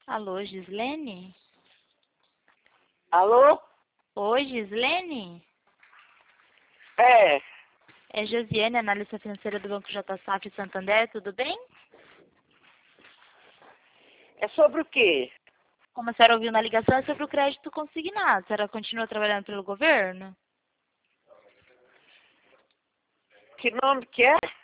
Alô, Gislene? Alô? Oi, Gislene? É, É Josiane, analista financeira do Banco J. Safra Santander, tudo bem? é sobre o quê? Como a senhora ouviu na ligação, é sobre o crédito consignado. A senhora continua trabalhando pelo governo? Que nome que é?